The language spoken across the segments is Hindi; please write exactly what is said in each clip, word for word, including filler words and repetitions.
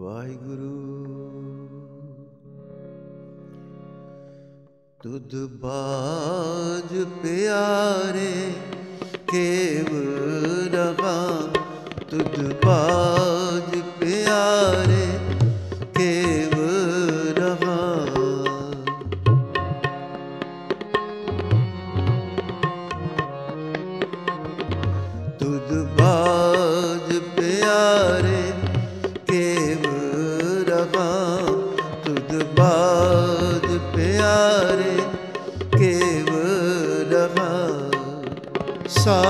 वाहिगुरु। तुध बाज प्यारे केव रहा, तुध बाज प्यारे केव रहा। तुध बाज प्यारे केव रहा, तुध बाज प्यारे केव रहा। सा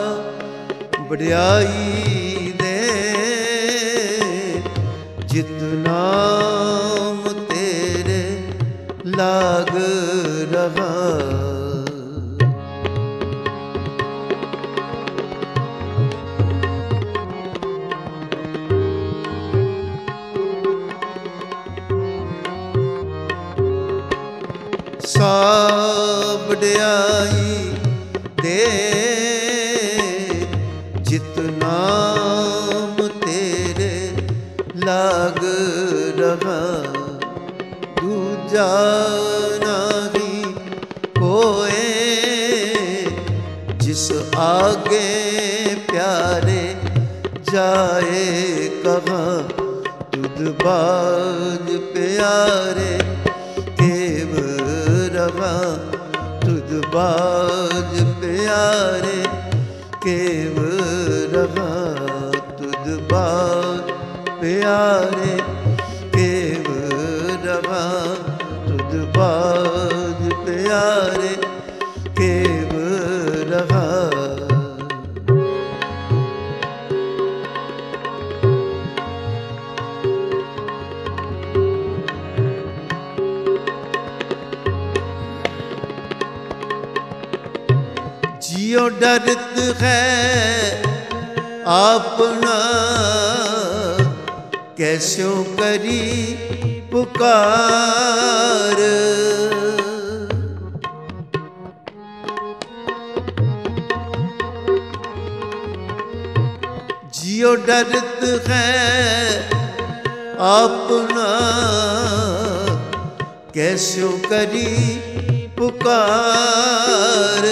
बढ़ियाई दे जित नाम तेरे लाग रहा। सा बढ़ियाई दे जित नाम तेरे लाग रहा। दूजा नहीं कोई जिस आगे प्यारे जाए कहाँ। तुध बाज प्यारे केव रहा, तुध बाज प्यारे केव रहा। तुध बाज प्यारे केव रहा, तुध बाज प्यारे केव रहा। जियो डरत है अपना कैस्यो करी पुकार। जियो डरत है अपना कैस्यो करी पुकार।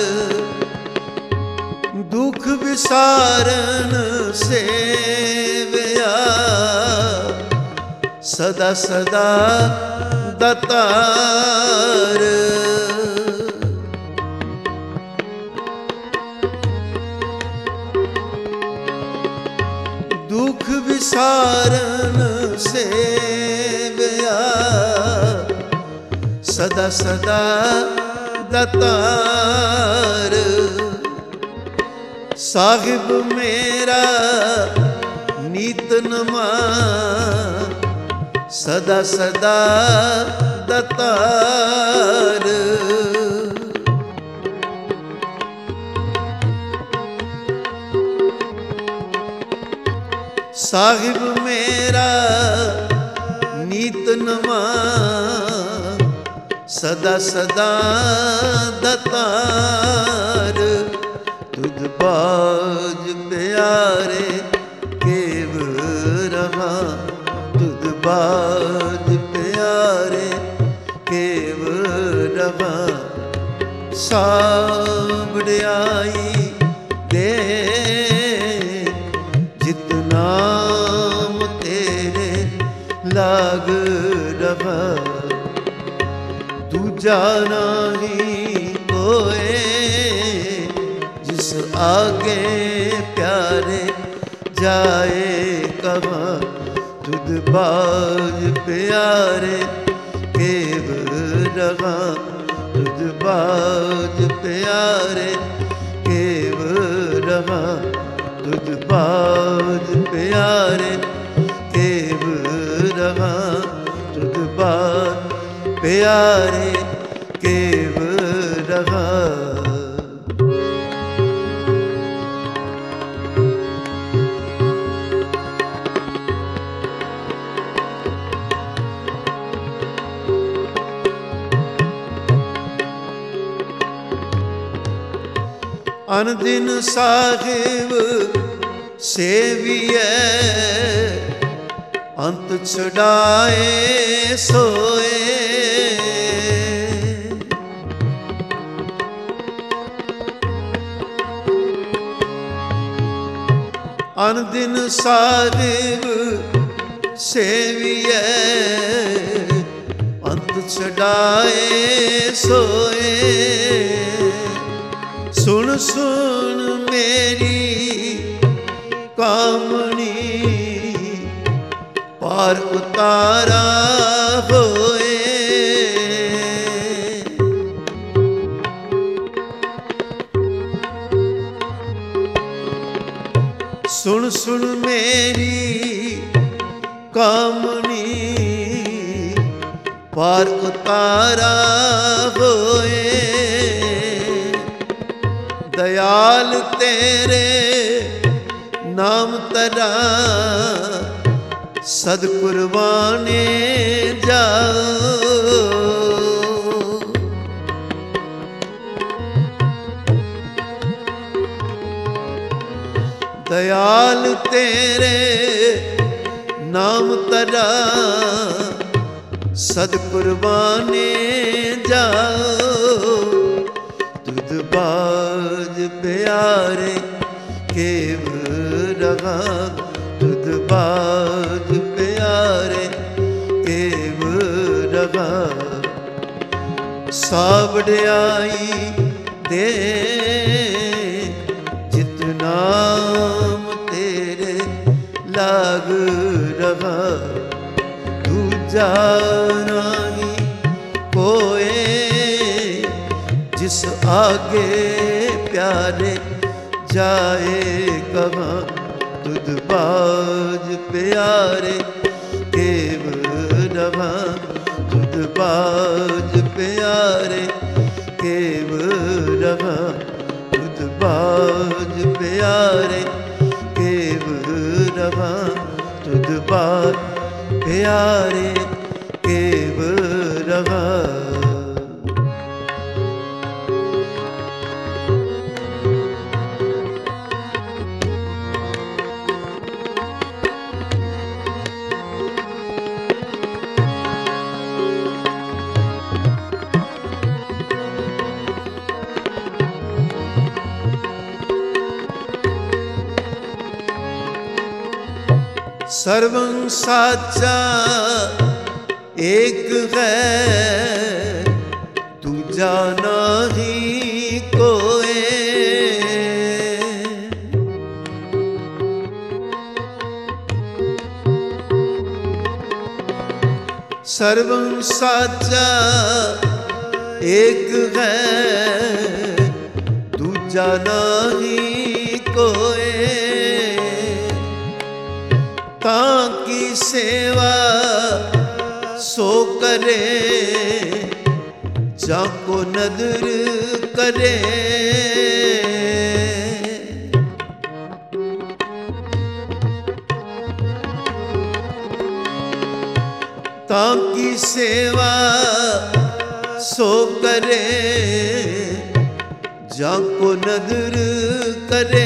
दुख विसारन सेवया सदा सदा दातार। दुख विसारन सेवया सदा सदा दातार। साहिब मेरा नीत नमा सदा सदा दातार। साहिब मेरा नीत नमा सदा सदा दातार। तुध बाज प्यारे केव रहा, तुध बाज प्यारे केव रहा। सा बढ़ियाई दे जित नाम तेरे लाग रहा। दूजा नहीं कोई जिस आगे प्यारे जाए कहाँ। तुध बाज प्यारे केव रहा, तुध बाज प्यारे केव रहा। तुध बाज प्यारे केव रहा, तुध बाज प्यारे केव रहा। अनदिन साहिब सेविए अंत छुड़ाए सोए। अन दिन साहिब सेविए अंत छुड़ाए सोए। सुन सुन मेरी कामनी पार उतारा होए। सुन सुन मेरी कामनी पार उतारा होए। दयाल तेरे नाम तरा सद कुर्बाने जाओ। दयाल तेरे नाम तरा सद कुर्बाने जाओ। तुद बाज प्यारे केव रहा। तुद बाज प्यारे केव रहा। सावड़ियाई दे नाम तेरे लाग रहा। दूजा नहीं कोए जिस आगे प्यारे जाए कहाँ। तुद बाज प्यारे केव रहा। तुद बाज प्यारे केव रहा। तुद बाज प्यारे केव रहा। तुद बाज प्यारे केव रहा। सर्वं साचा एक है दूजा नहीं कोई। सर्वं साचा एक है दूजा नहीं कोई। ताकी सेवा सो करे जाको नदर करे। ताकी सेवा सो करे जाको नदर करे।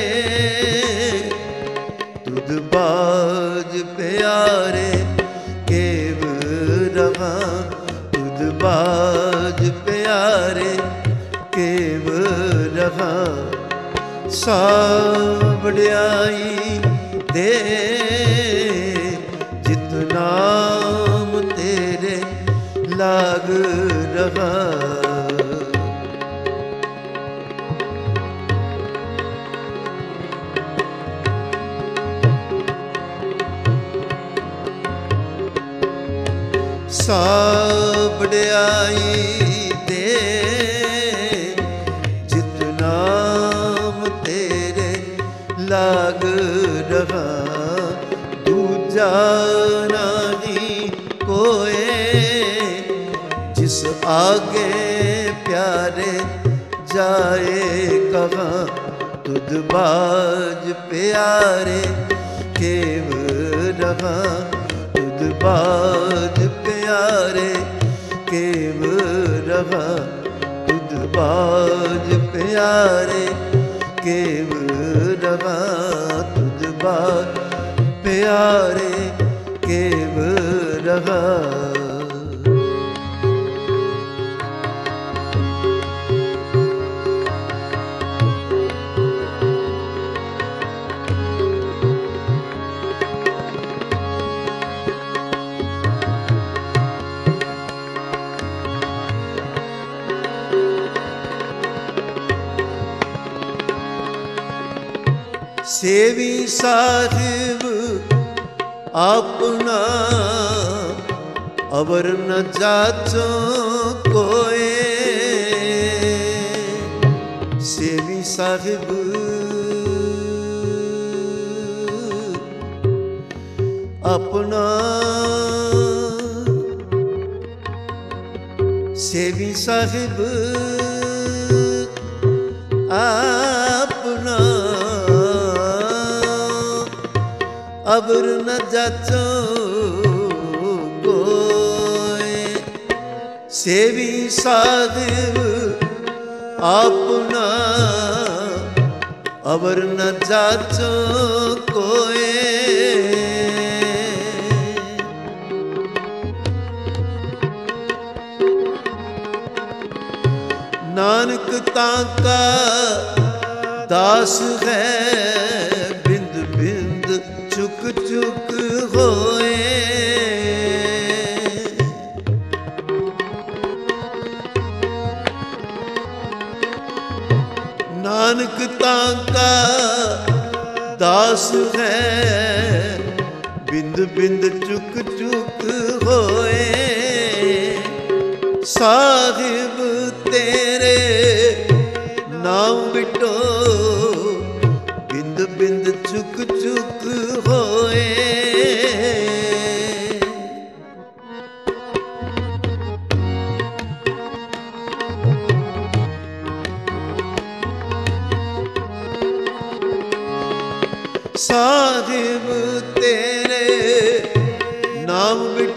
तुद बाज प्यारे केव रहा। तुद बाज प्यारे केव रहा। सावड़ियाई दे जित नाम तेरे लाग रहा। सावड़ियाई दे जित नाम तेरे लाग रहा। दूजा नहीं कोई जिस आगे प्यारे जाए कहाँ। तुद बाज प्यारे केव रहा। तुद बाज प्यारे केव रहा। तुद बाज प्यारे केव रहा। तुद बाज प्यारे केव रहा। सेवी साहिब अपना अवर न जाचो कोए। सेवी साहिब अपना, सेवी साहिब अपना अबर न जाचो कोई। सेवी साहिब अपना अबर न जाचो कोई। नानक ताका दास है बिंद बिंद चुक चुक होए। नानक ताका दास है बिंद बिंद चुक चुक होए। साहिब तेरे नाम बिटो बिंद बिंद चुक चुक होए। साहिब तेरे नाम बिटो